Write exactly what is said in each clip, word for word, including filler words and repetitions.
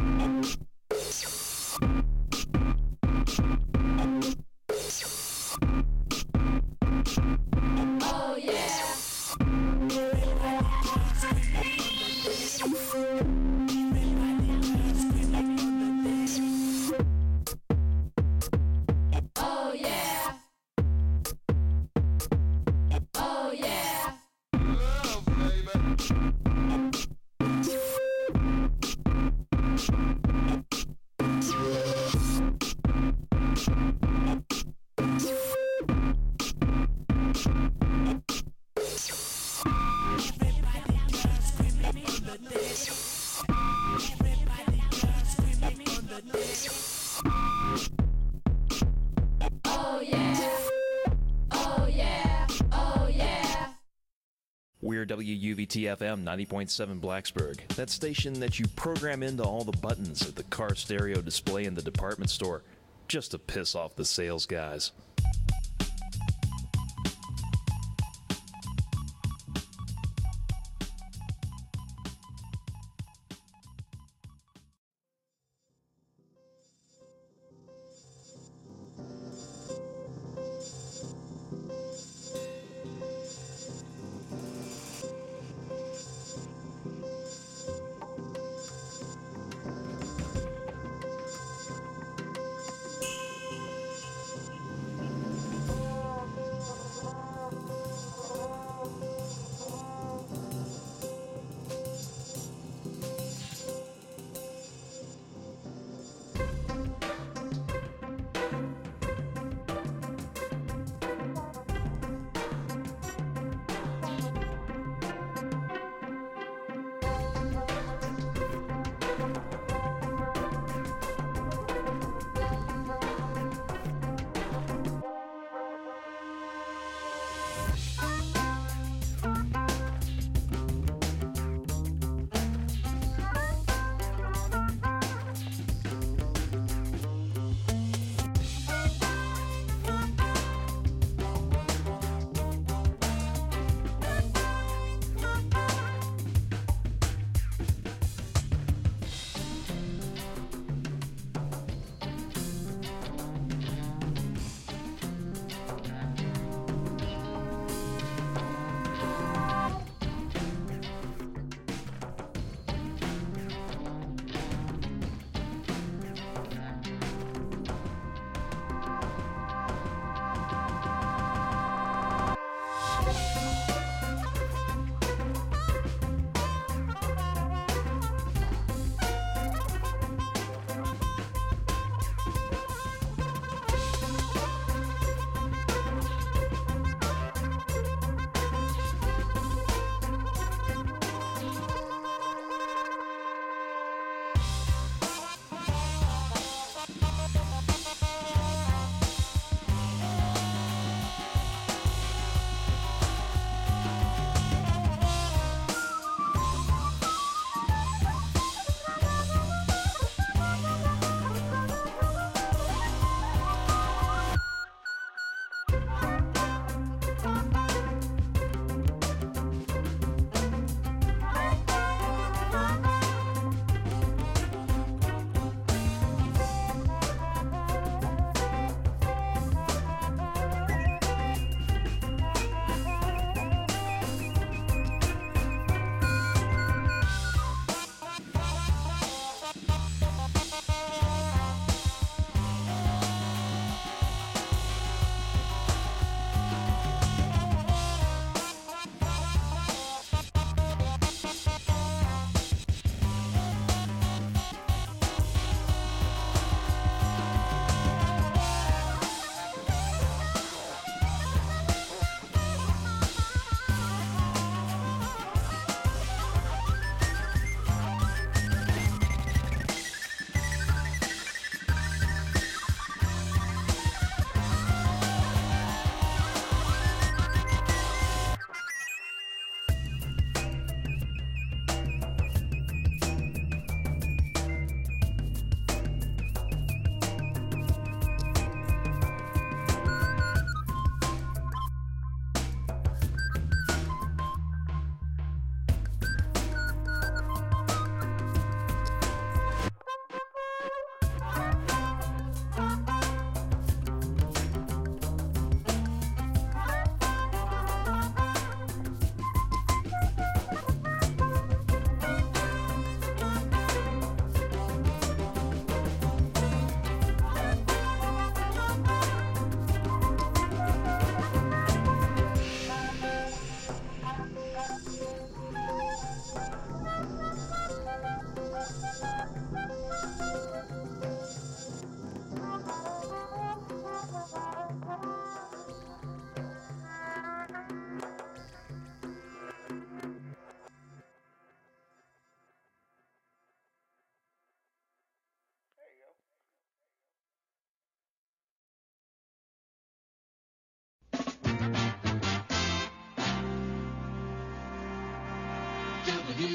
We're W U V T F M ninety point seven Blacksburg, that station that you program into all the buttons at the car stereo display in the department store just to piss off the sales guys.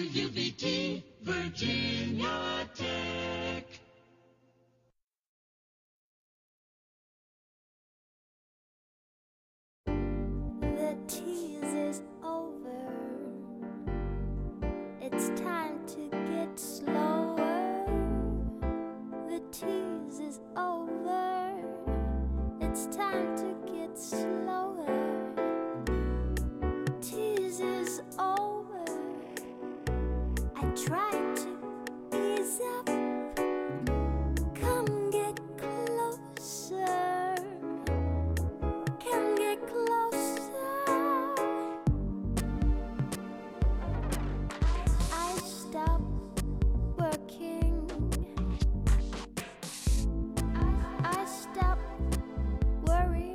U V T, Virginia Tech. The tease is over. It's time to get slower. The tease is over. It's time to get slower. Tease is over. I tried to ease up. Come get closer. Come get closer. I stop working. I stop worrying.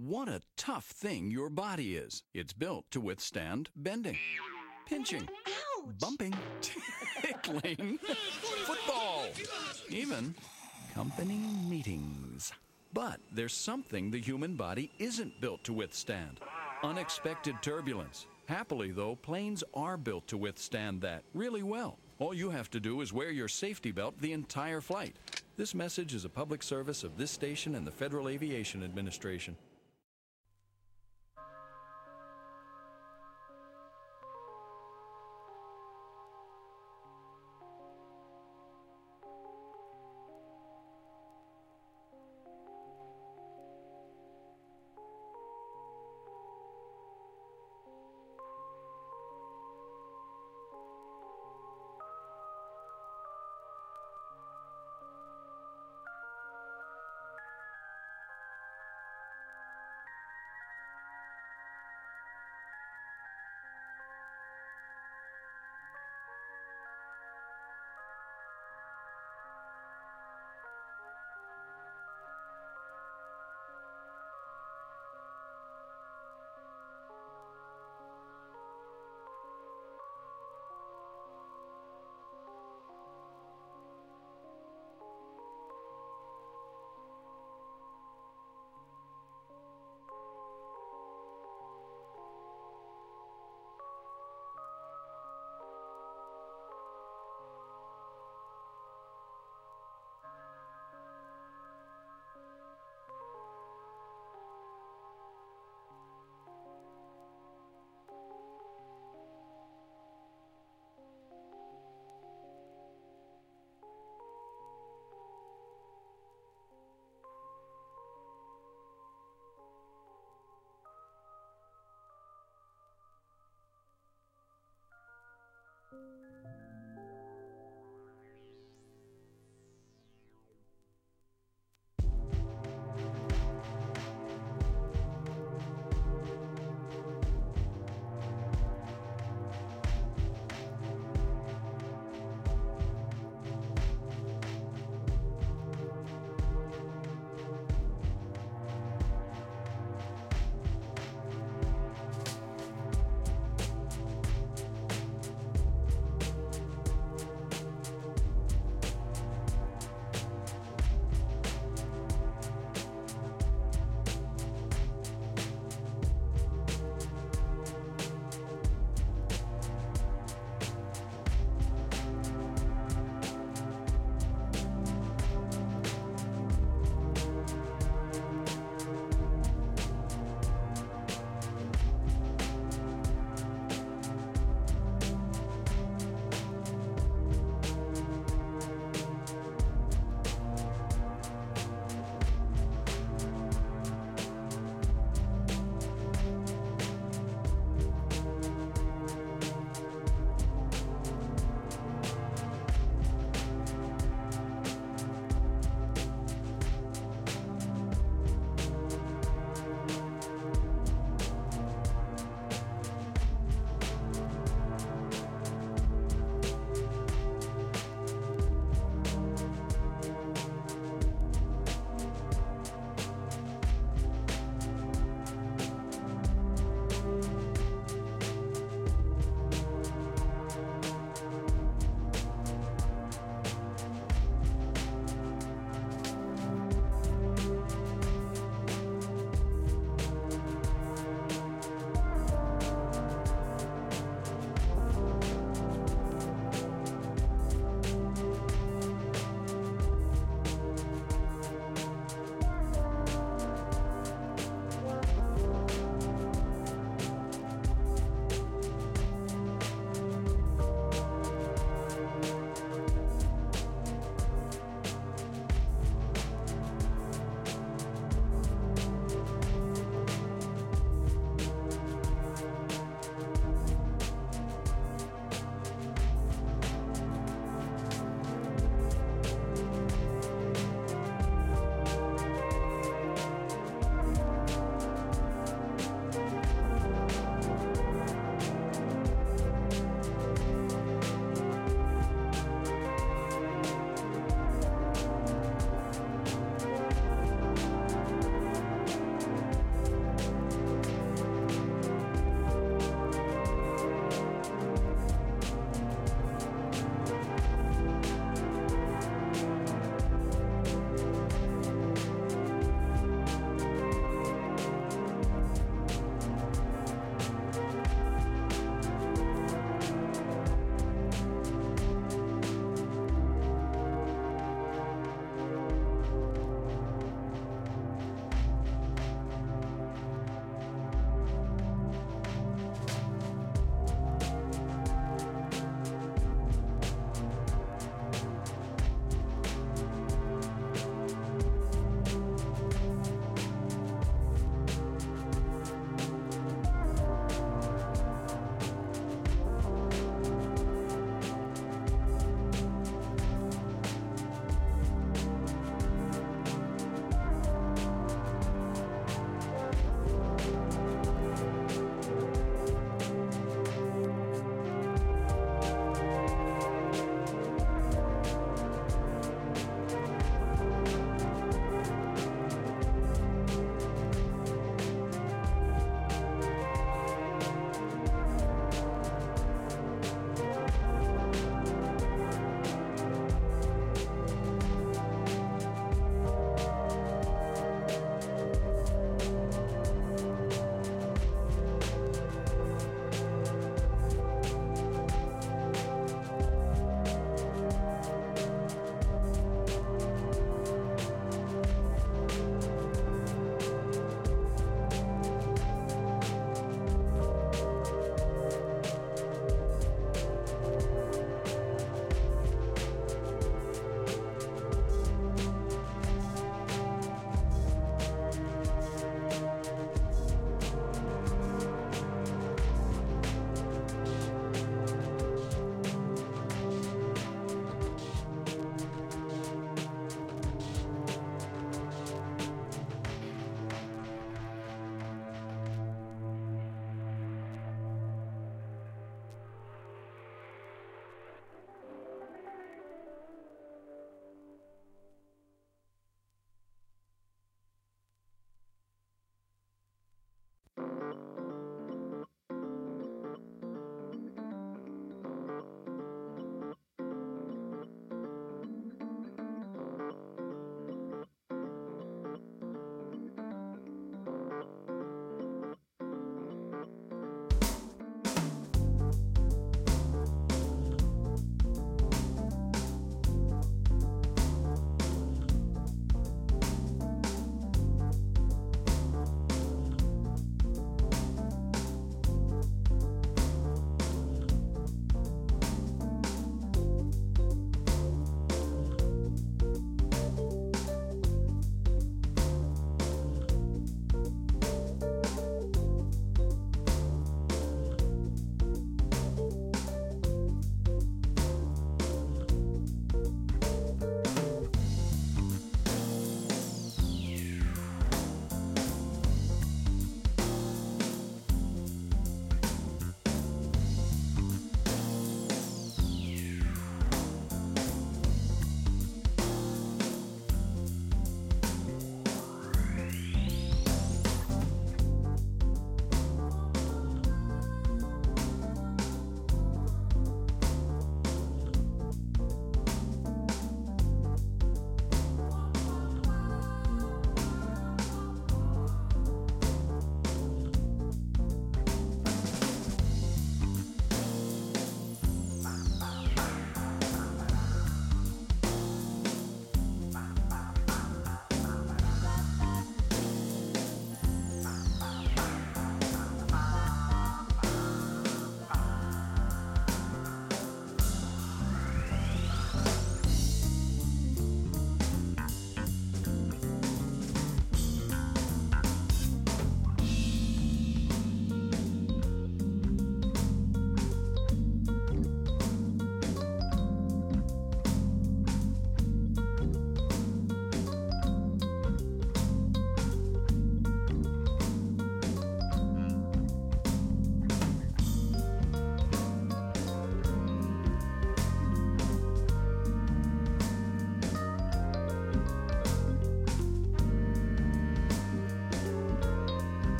What a tough thing your body is. It's built to withstand bending, pinching, Ouch! bumping, tickling, football, even company meetings. But there's something the human body isn't built to withstand: unexpected turbulence. Happily, though, planes are built to withstand that really well. All you have to do is wear your safety belt the entire flight. This message is a public service of this station and the Federal Aviation Administration.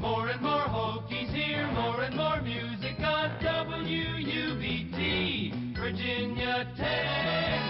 More and more Hokies here, more and more music on W U B T, Virginia Tech.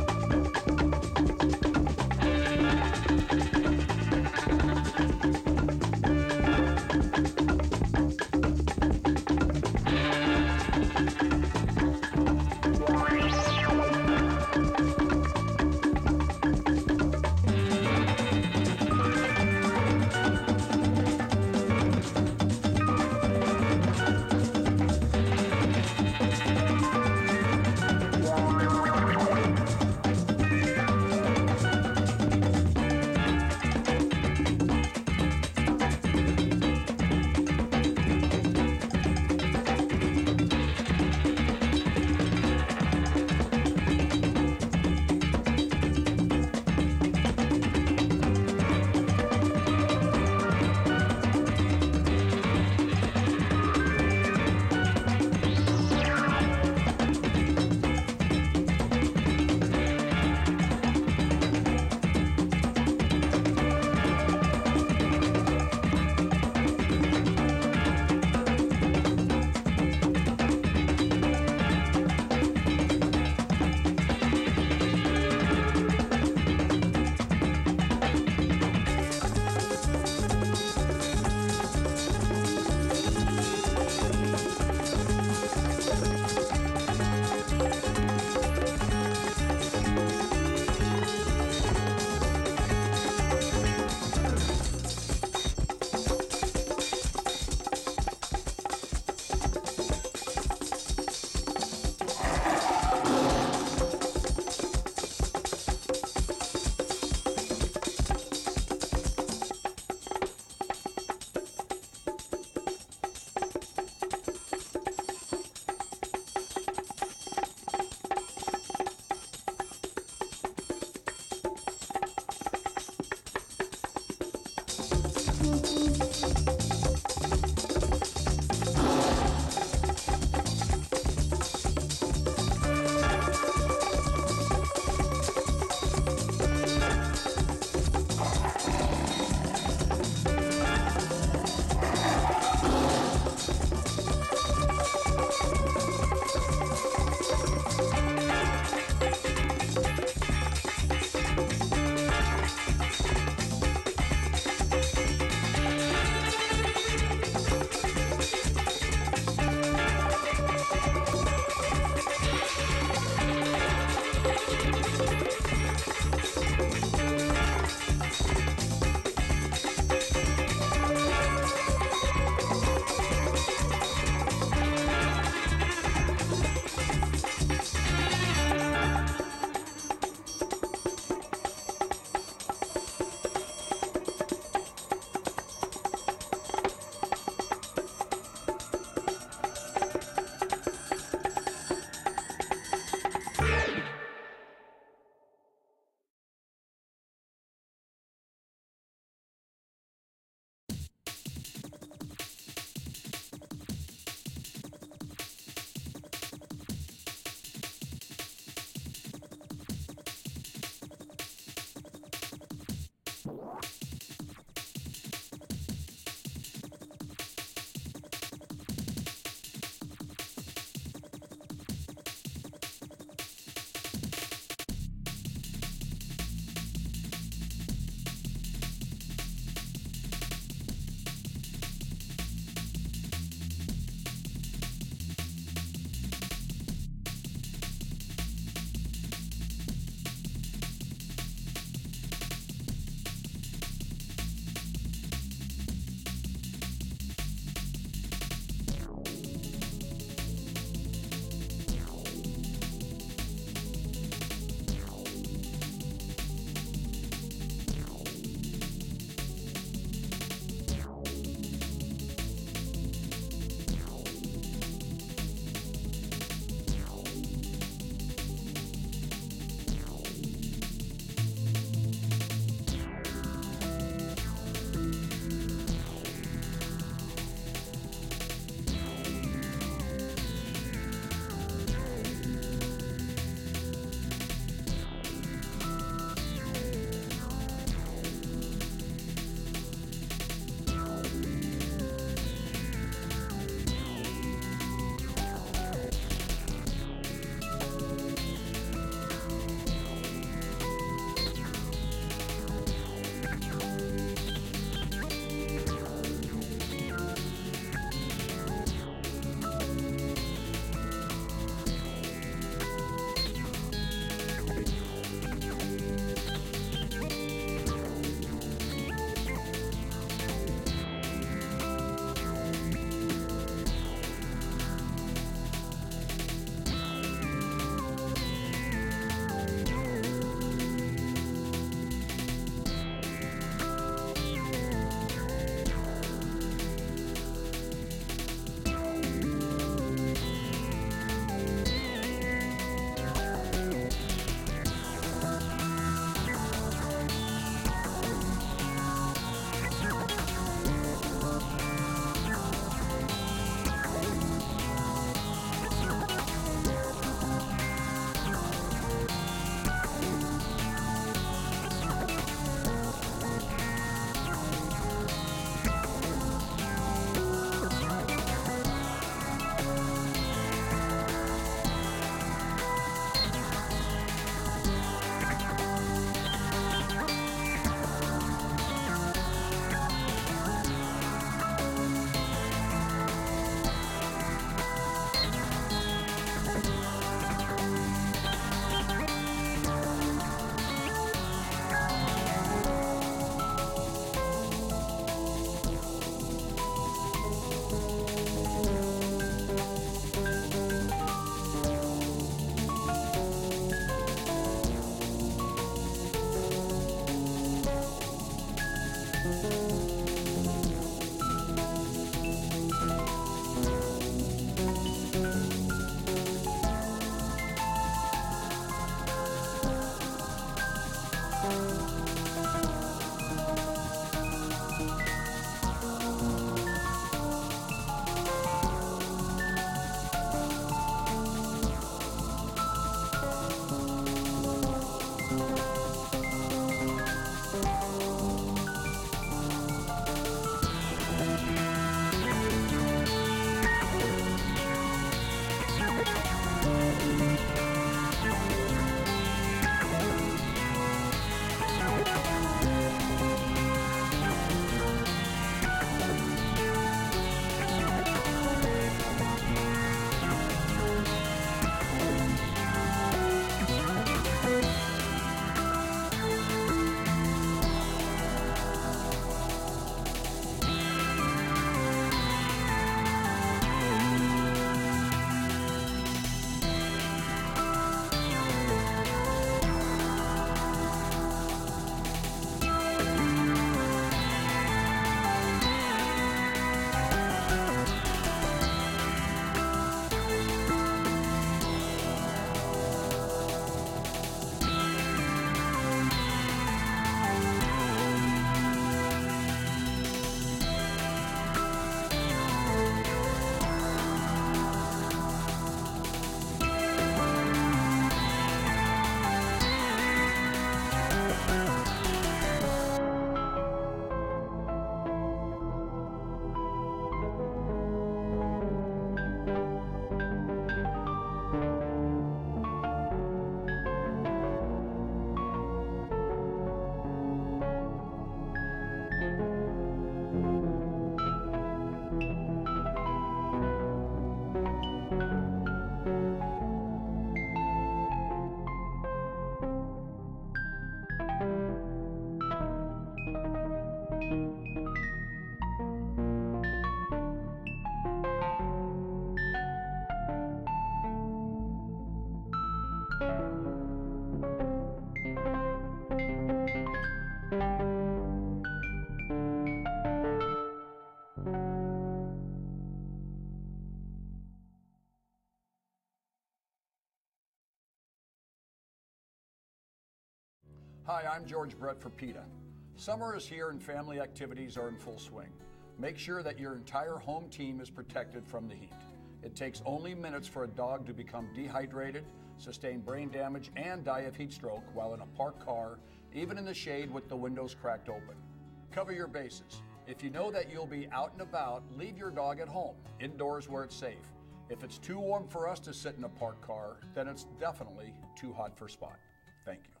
Hi, I'm George Brett for PETA. Summer is here and family activities are in full swing. Make sure that your entire home team is protected from the heat. It takes only minutes for a dog to become dehydrated, sustain brain damage, and die of heat stroke while in a parked car, even in the shade with the windows cracked open. Cover your bases. If you know that you'll be out and about, leave your dog at home, indoors where it's safe. If it's too warm for us to sit in a parked car, then it's definitely too hot for Spot. Thank you.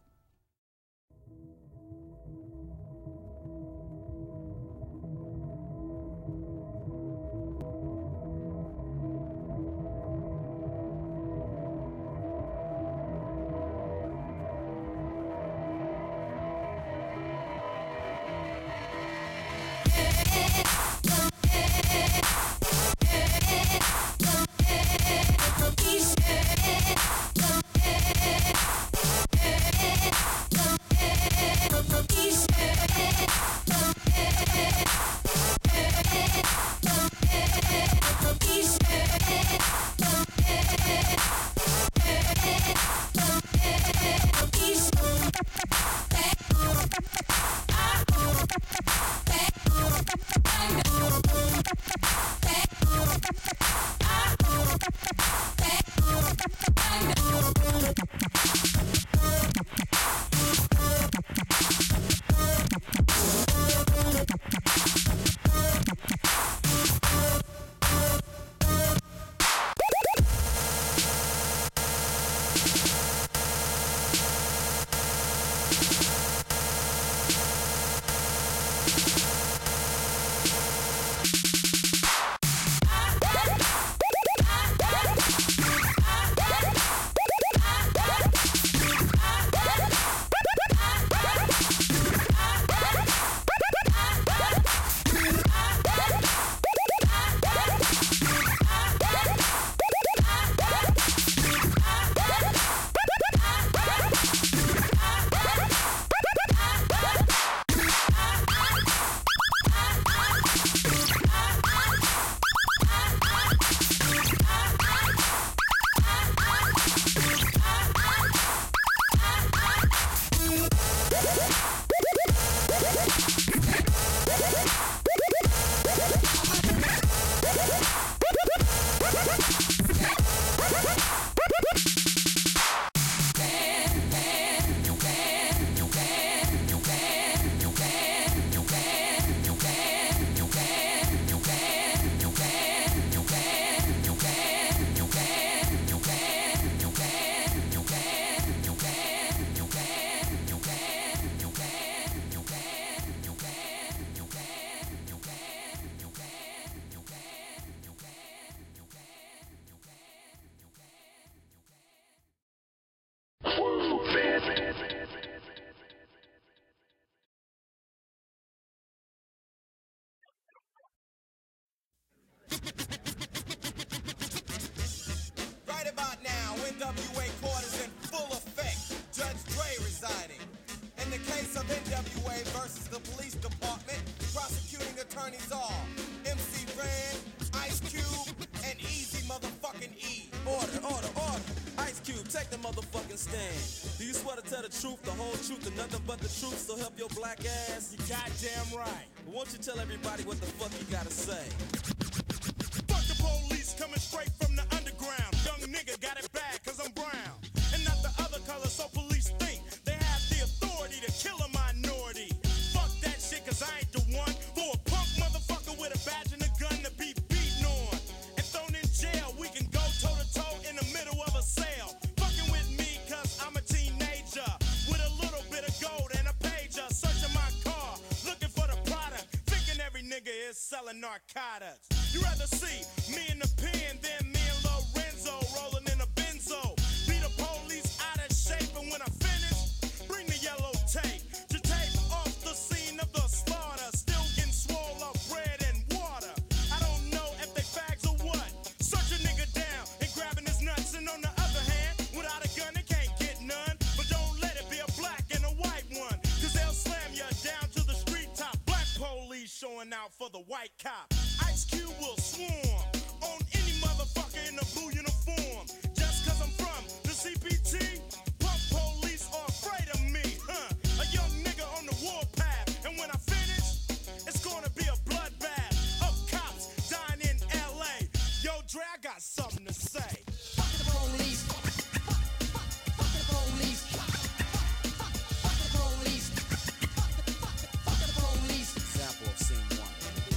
Yeah. N W A quarters in full effect. Judge Dre residing. In the case of N W A versus the police department, prosecuting attorneys are M C Ren, Ice Cube, and Easy motherfucking E. Order, order, order. Ice Cube, take the motherfucking stand. Do you swear to tell the truth, the whole truth, and nothing but the truth, so help your black ass? You goddamn right. But won't you tell everybody what the fuck you gotta say? Fuck the police coming straight from the underground. Young nigga got it bad cause I'm brown. And not the other color, so police think they have the authority to kill a minority. Fuck that shit cause I ain't the one for a punk motherfucker with a badge and a gun to be beaten on and thrown in jail. We can go toe to toe in the middle of a sale. Fucking with me cause I'm a teenager with a little bit of gold and a pager. Searching my car, looking for the product, thinking every nigga is selling narcotics. You rather see me in the pen than me and Lorenzo rolling in a benzo. Be the police out of shape, and when I finish, bring the yellow tape to tape off the scene of the slaughter. Still getting swole up bread and water. I don't know if they fags or what. Search a nigga down and grabbing his nuts, and on the other hand, without a gun, they can't get none. But don't let it be a black and a white one, cause they'll slam you down to the street top. Black police showing out for the white cop. Ice Cube will swarm on any motherfucker in a blue uniform. Just cause I'm from the C P T, punk police are afraid of me, huh? A young nigga on the warpath, and when I finish, it's gonna be a bloodbath of cops dying in L A. Yo, Dre, I got something to say. Fuck the police. Fuck the police. Fuck the police. Fuck the police. Example of scene one.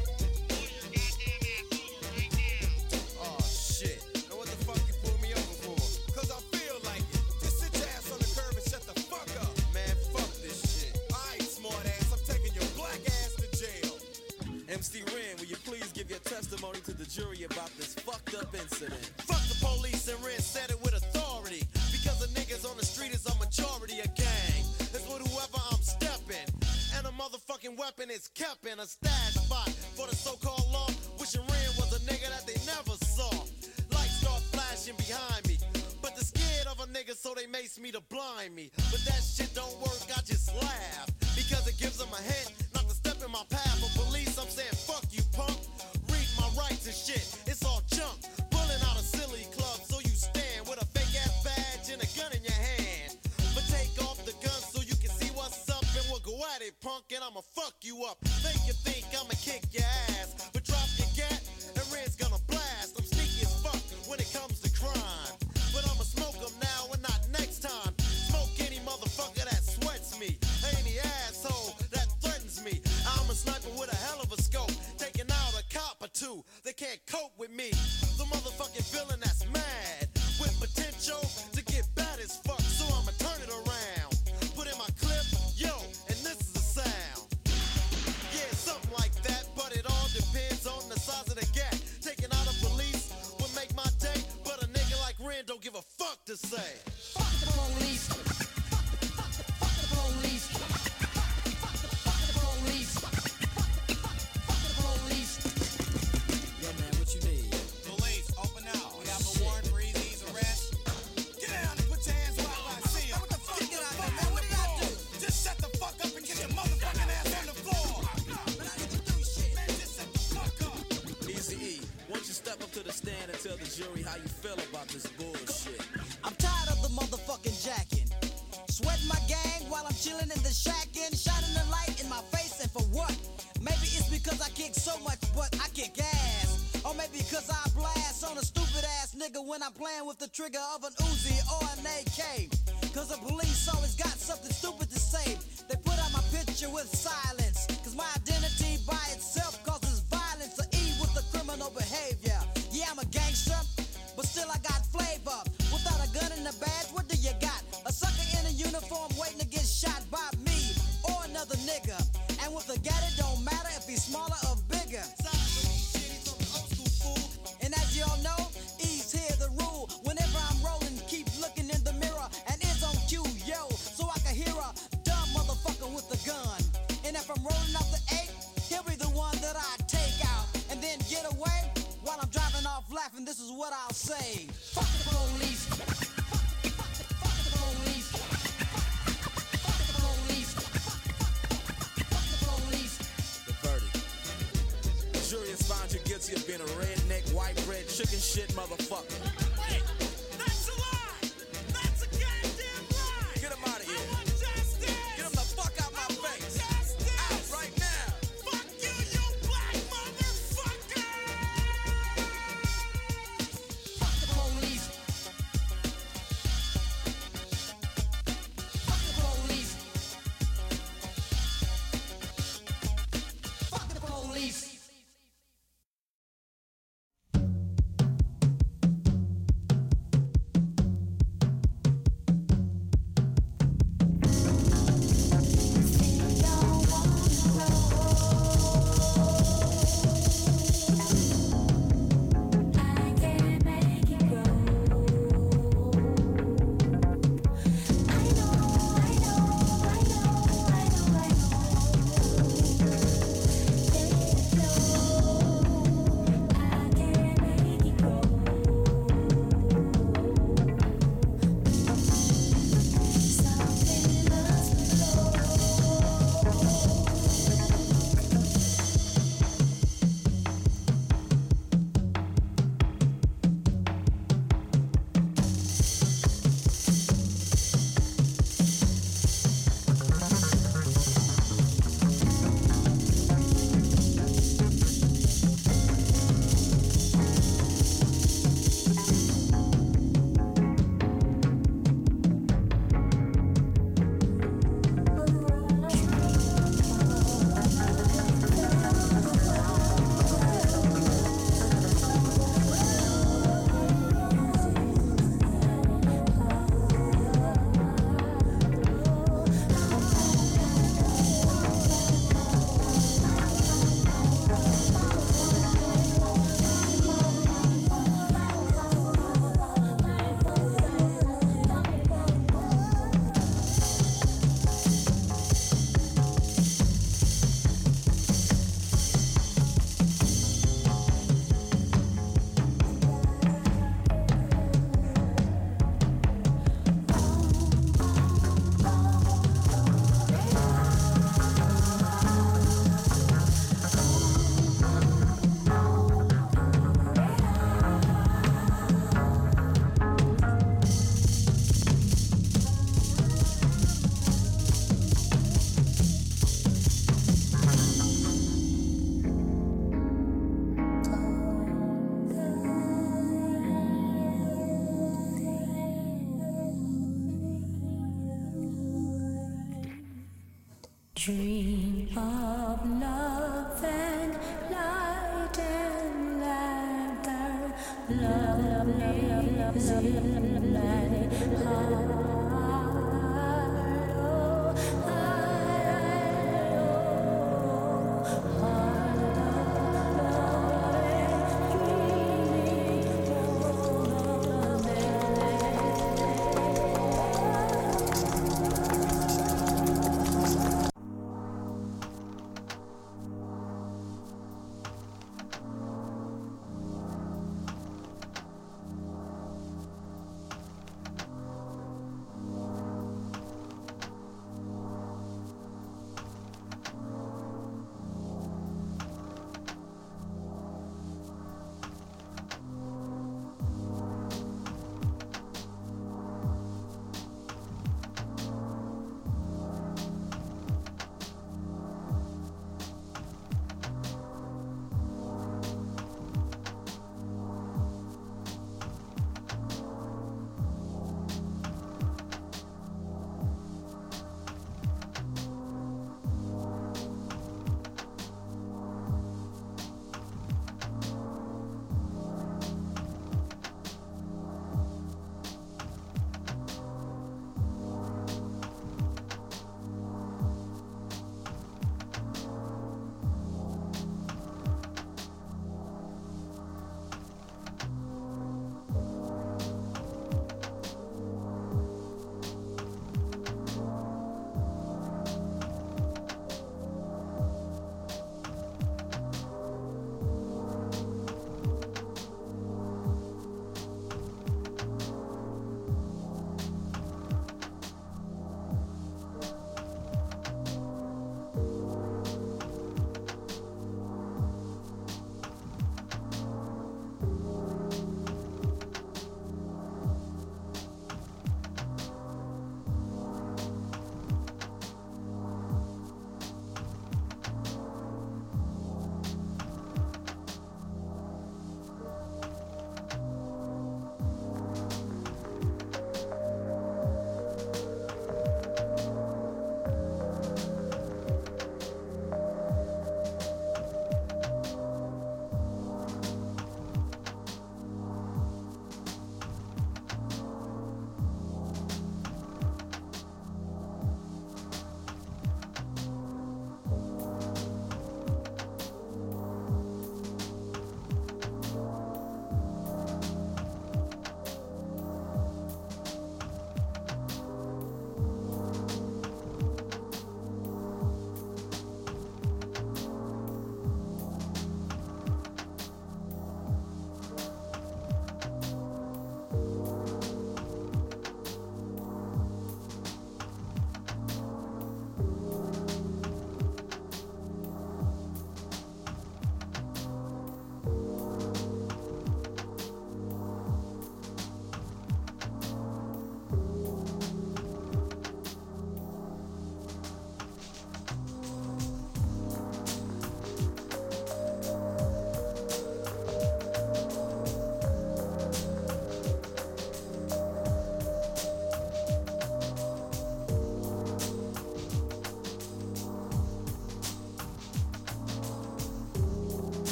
Oh shit. Now what the fuck you pulled me over for? Cause I feel like it. Just sit your ass on the curb and shut the fuck up. Man, fuck this shit. Alright, smart ass, I'm taking your black ass to jail. M C Ren, will you please give your testimony to the jury about this fucked up incident? Fuck the police and Ren said it with authority. Because the niggas on the street is a majority of gang. It's with whoever I'm stepping. And a motherfucking weapon is kept in a stash spot for the so-called law. Wishing Ren was a nigga that they never saw. Lights start flashing behind me, but they're scared of a nigga, so they mace me to blind me. But that shit don't work, I just laugh, because it gives them a hint not to step in my path. For police, I'm saying fuck you, punk. Read my rights and shit, it's all junk. Pulling out a silly club, so you stand with a fake ass badge and a gun in your hand. But take off the gun so you can see what's up, and we'll go at it, punk, and I'ma fuck you up. Think you think I'ma kick your ass, but drop your gat, and Red's gonna blast. I'm sneaky as fuck when it comes to crime, but I'ma smoke them now and not next time. Smoke any motherfucker that sweats me, any asshole that threatens me. I'm a sniper with a hell of a scope, taking out a cop or two. They can't cope with me. The motherfucking villain that's mad with potential to get bad as fuck, so I'ma turn it around. Put in my clip, yo, and this is the sound. Yeah, something like that, but it all depends on the size of the gap. Taking out a police would make my day, but a nigga like Ren don't give a fuck to say. Fuck the police. Fuck the police. Fuck the police. Fuck the police. Yo, man, what you need? Police, open out. We have a warrant for Easy's arrest. Get down and put your hands where I see them. What the fuck? Get out there, man. What did I do? Just shut the fuck up and get your motherfucking ass on the floor. Man, I didn't do shit. Man, just shut the fuck up. Easy E, why don't you step up to the stand and tell the jury how you feel about this bullshit? I'm tired of the motherfucking jacking. Sweating my gang while I'm chilling in the shack and shining the light in my face, and for what? Maybe it's because I kick so much, but I kick ass. Or maybe because I blast on a stupid ass nigga when I'm playing with the trigger of an Uzi or an A K. Cause the police always got something stupid to say. They put out my picture with silence, cause my identity by itself causes violence. To E with the criminal behavior. Yeah, I'm a gangster, but still I got flavor. Without a gun and a badge, what do you got? A sucker in a uniform waiting to get shot by me or another nigga. And with a gat, it don't matter if he's smaller or bigger. And as y'all know, E's here the rule. Whenever I'm rolling, keep looking in the mirror, and it's on cue, yo, so I can hear a dumb motherfucker with a gun. And if I'm rolling up the eight, he'll be the one that I take out and then get away while I'm driving off laughing. This is what I'll say. kicking shit, motherfucker. Wait, that's a lie. That's a goddamn lie. Get him out of here. I want justice. Get him the fuck out my face. Justice. Out right now. Fuck you, you black motherfucker. Fuck the police. Fuck the police. Fuck the police. Dream of love and light and laughter. Love, love, love, love, love, love, love,